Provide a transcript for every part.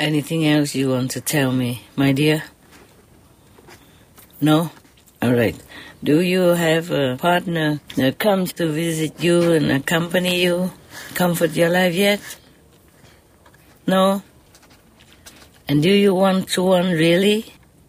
Anything else you want to tell me, my dear? No? All right. Do you have a partner that comes to visit you and accompany you, comfort your life yet? No? And do you want one really?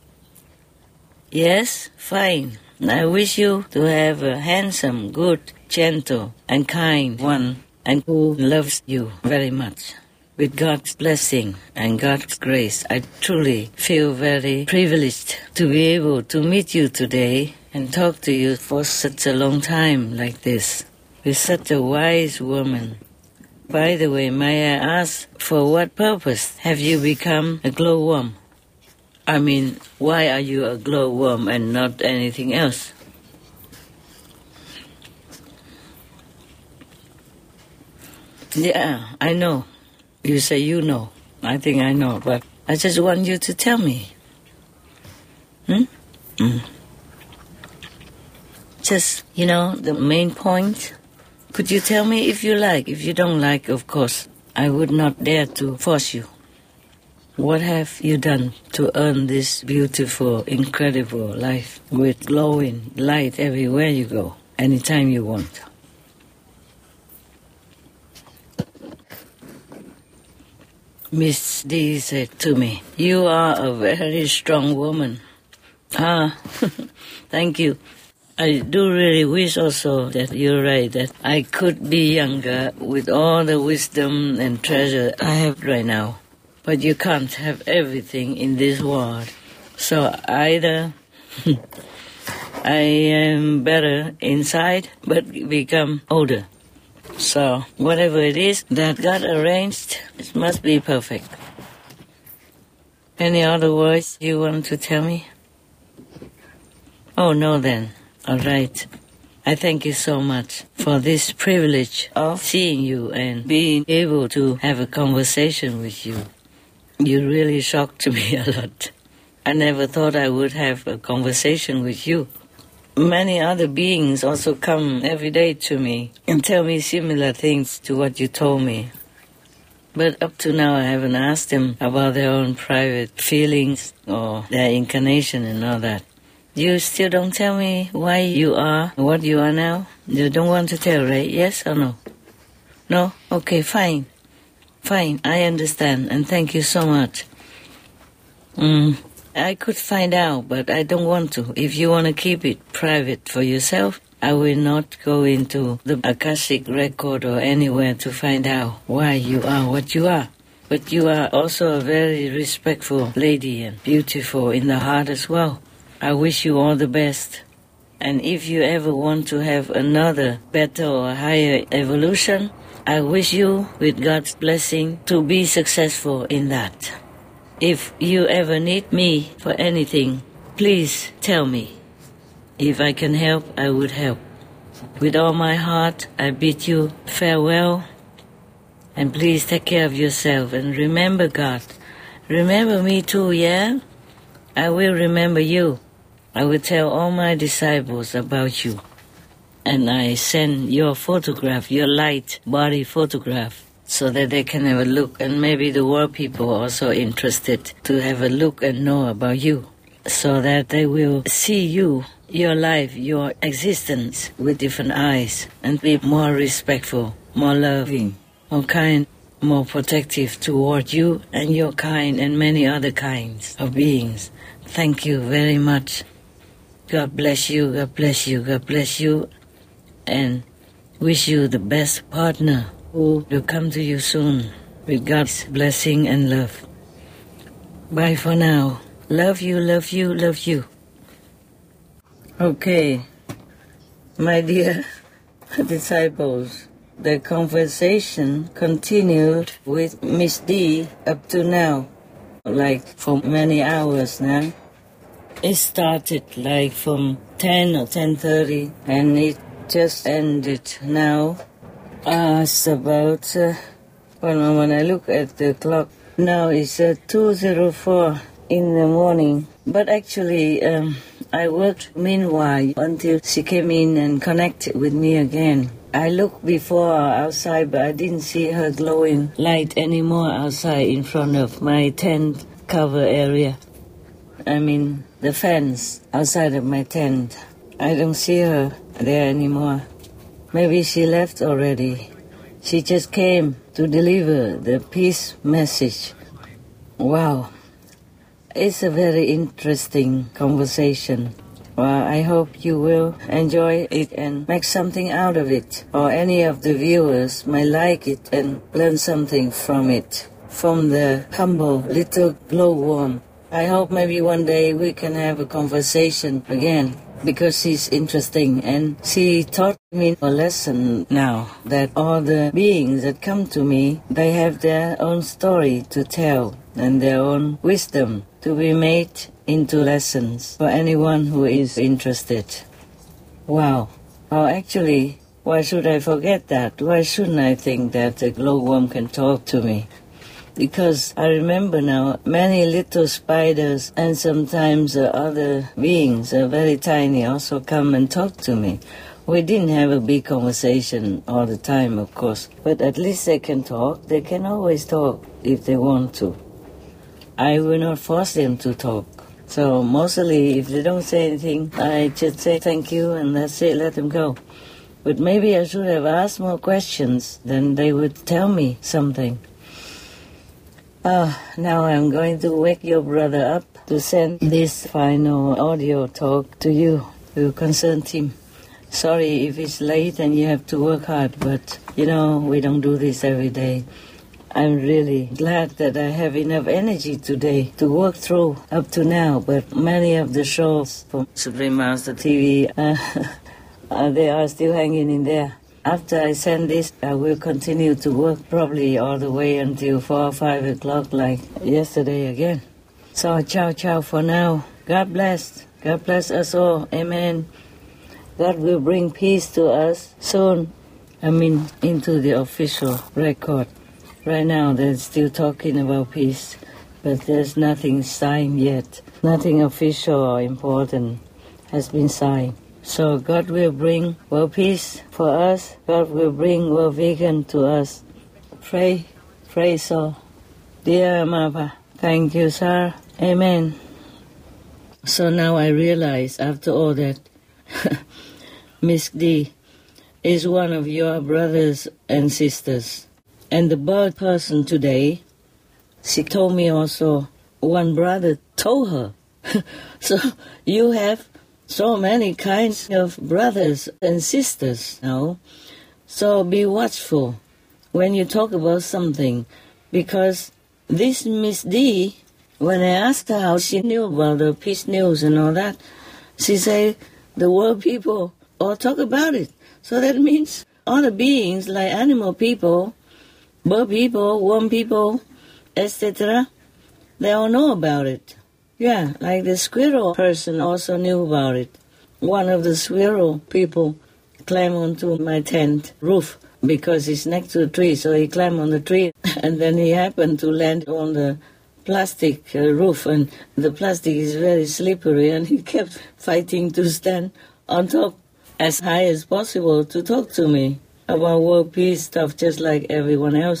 Yes? Fine. I wish you to have a handsome, good, gentle, and kind one, and who loves you very much. With God's blessing and God's grace, I truly feel very privileged to be able to meet you today and talk to you for such a long time like this, with such a wise woman. By the way, may I ask, for what purpose have you become a glowworm? I mean, why are you a glowworm and not anything else? Yeah, I know. You say you know. I think I know, but I just want you to tell me. Just, the main point. Could you tell me if you like? If you don't like, of course, I would not dare to force you. What have you done to earn this beautiful, incredible life with glowing light everywhere you go, anytime you want? Miss D said to me, "You are a very strong woman." Thank you. I do really wish also that you're right, that I could be younger with all the wisdom and treasure I have right now. But you can't have everything in this world. So either I am better inside, but become older. So whatever it is that God arranged, it must be perfect. Any other words you want to tell me? Oh, no then. All right. I thank you so much for this privilege of seeing you and being able to have a conversation with you. You really shocked me a lot. I never thought I would have a conversation with you. Many other beings also come every day to me and tell me similar things to what you told me. But up to now I haven't asked them about their own private feelings or their incarnation and all that. You still don't tell me why you are what you are now? You don't want to tell, right? Yes or no? No? Okay, fine. Fine, I understand, and thank you so much. I could find out, but I don't want to. If you want to keep it private for yourself, I will not go into the Akashic record or anywhere to find out why you are what you are. But you are also a very respectful lady and beautiful in the heart as well. I wish you all the best. And if you ever want to have another better or higher evolution, I wish you, with God's blessing, to be successful in that. If you ever need me for anything, please tell me. If I can help, I would help. With all my heart, I bid you farewell. And please take care of yourself and remember God. Remember me too, yeah? I will remember you. I will tell all my disciples about you. And I send your photograph, your light body photograph, so that they can have a look. And maybe the world people are also interested to have a look and know about you, so that they will see you, your life, your existence with different eyes and be more respectful, more loving, more kind, more protective toward you and your kind and many other kinds of beings. Thank you very much. God bless you, God bless you, God bless you. And wish you the best partner who will come to you soon with God's blessing and love. Bye for now. Love you, love you, love you. Okay, my dear disciples, the conversation continued with Miss D up to now, like for many hours now. It started like from 10 or 10:30 and it just ended now. It's about, when I look at the clock, now it's 2:04 in the morning. But actually, I worked meanwhile until she came in and connected with me again. I looked before outside, but I didn't see her glowing light anymore outside in front of my tent cover area. I mean, the fence outside of my tent. I don't see her there anymore. Maybe she left already. She just came to deliver the peace message. Wow. It's a very interesting conversation. Well, I hope you will enjoy it and make something out of it, or any of the viewers may like it and learn something from it, from the humble little glowworm. I hope maybe one day we can have a conversation again, because she's interesting and she taught me a lesson now, that all the beings that come to me, they have their own story to tell and their own wisdom to be made into lessons for anyone who is interested. Wow. Oh, actually, why should I forget that? Why shouldn't I think that the glowworm can talk to me? Because I remember now many little spiders and sometimes other beings, very tiny, also come and talk to me. We didn't have a big conversation all the time, of course, but at least they can talk. They can always talk if they want to. I will not force them to talk. So mostly if they don't say anything, I just say thank you and that's it, let them go. But maybe I should have asked more questions, then they would tell me something. Now I'm going to wake your brother up to send this final audio talk to you, to concerned him. Sorry if it's late and you have to work hard, but we don't do this every day. I'm really glad that I have enough energy today to work through up to now, but many of the shows from Supreme Master TV, they are still hanging in there. After I send this, I will continue to work probably all the way until 4 or 5 o'clock like yesterday again. So ciao for now. God bless. God bless us all. Amen. God will bring peace to us soon. Into the official record. Right now they're still talking about peace, but there's nothing signed yet. Nothing official or important has been signed. So God will bring world peace for us. God will bring world vegan to us. Pray so. Dear Mapa, thank you, sir. Amen. So now I realize after all that Miss D is one of your brothers and sisters. And the bird person today, she told me also one brother told her. So you have so many kinds of brothers and sisters now. So be watchful when you talk about something. Because this Miss D, when I asked her how she knew about the peace news and all that, she said the world people all talk about it. So that means all the beings like animal people, bird people, worm people, etc., they all know about it. Yeah, like the squirrel person also knew about it. One of the squirrel people climbed onto my tent roof because it's next to a tree, so he climbed on the tree and then he happened to land on the plastic roof, and the plastic is very slippery, and he kept fighting to stand on top as high as possible to talk to me about world peace stuff, just like everyone else.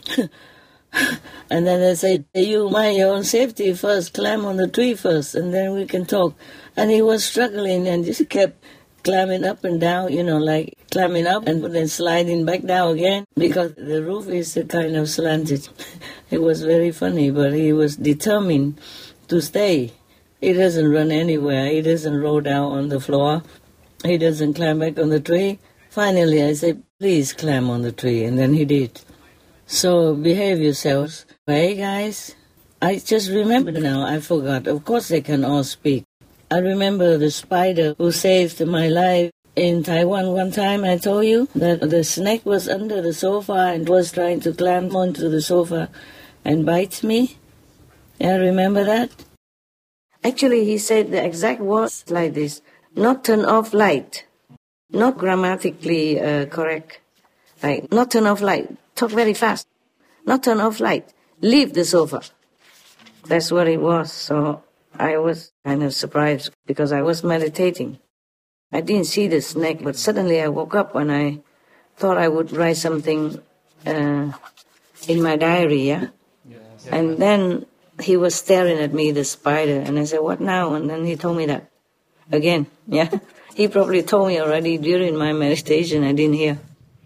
And then I said, you mind your own safety first, climb on the tree first, and then we can talk. And he was struggling and just kept climbing up and down, like climbing up and then sliding back down again, because the roof is kind of slanted. It was very funny, but he was determined to stay. He doesn't run anywhere. He doesn't roll down on the floor. He doesn't climb back on the tree. Finally, I said, please climb on the tree, and then he did. So behave yourselves. Hey, guys, I just remembered now. I forgot. Of course, they can all speak. I remember the spider who saved my life in Taiwan one time. I told you that the snake was under the sofa and was trying to climb onto the sofa and bite me. Yeah, remember that? Actually, he said the exact words like this: not turn off light. Not grammatically correct. Like, not turn off light. Talk very fast. Not turn off light. Leave the sofa. That's what it was. So I was kind of surprised because I was meditating. I didn't see the snake, but suddenly I woke up when I thought I would write something in my diary, yeah? And then he was staring at me, the spider, and I said, what now? And then he told me that again, yeah? He probably told me already during my meditation, I didn't hear.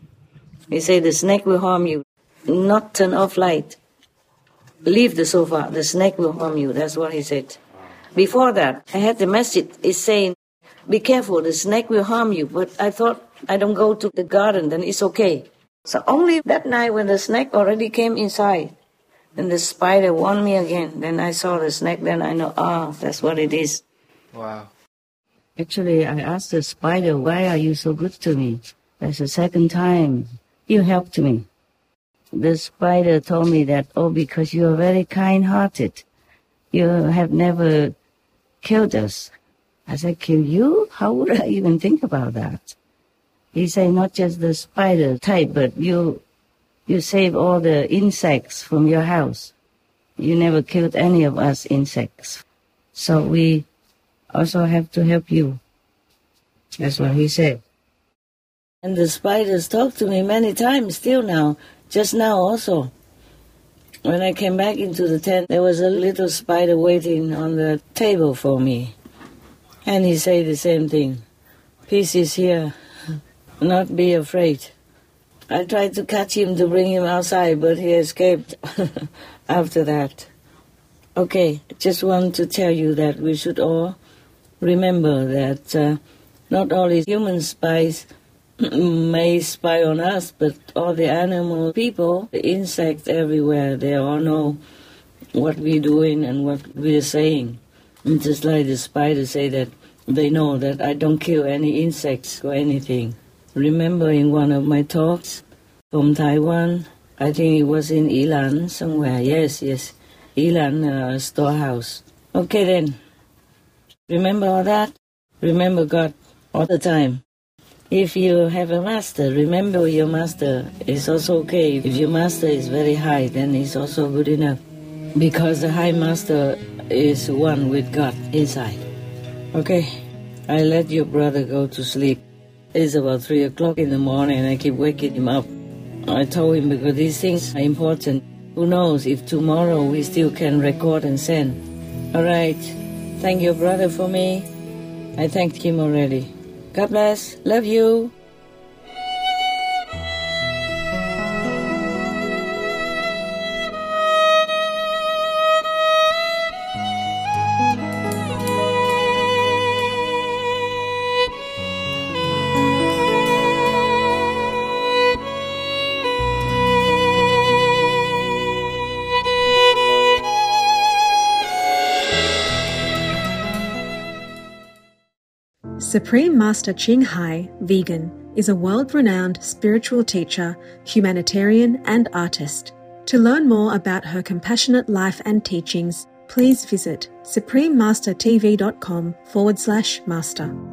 He said, the snake will harm you. Not turn off light. Leave the sofa, the snake will harm you. That's what he said. Before that, I had the message, it's saying, be careful, the snake will harm you. But I thought, I don't go to the garden, then it's okay. So only that night when the snake already came inside, and the spider warned me again. Then I saw the snake, then I know, that's what it is. Wow. Actually, I asked the spider, why are you so good to me? That's the second time you helped me. The spider told me that, because you are very kind-hearted. You have never killed us. I said, kill you? How would I even think about that? He said, not just the spider type, but you save all the insects from your house. You never killed any of us insects. So we also have to help you. That's what he said. And the spiders talk to me many times still now, just now also. When I came back into the tent, there was a little spider waiting on the table for me. And he said the same thing. Peace is here. Not be afraid. I tried to catch him to bring him outside, but he escaped after that. Okay, just want to tell you that we should all remember that not only human spies may spy on us, but all the animal people, the insects everywhere, they all know what we're doing and what we're saying. And just like the spiders say that they know that I don't kill any insects or anything. Remember in one of my talks from Taiwan, I think it was in Yilan somewhere, yes, Yilan storehouse. Okay then, remember all that? Remember God all the time. If you have a master, remember your master is also okay. If your master is very high, then it's also good enough. Because the high master is one with God inside. Okay, I let your brother go to sleep. It's about 3 o'clock in the morning and I keep waking him up. I told him because these things are important. Who knows if tomorrow we still can record and send. All right, thank your brother for me. I thanked him already. God bless. Love you. Supreme Master Ching Hai, vegan, is a world-renowned spiritual teacher, humanitarian and artist. To learn more about her compassionate life and teachings, please visit suprememastertv.com/master.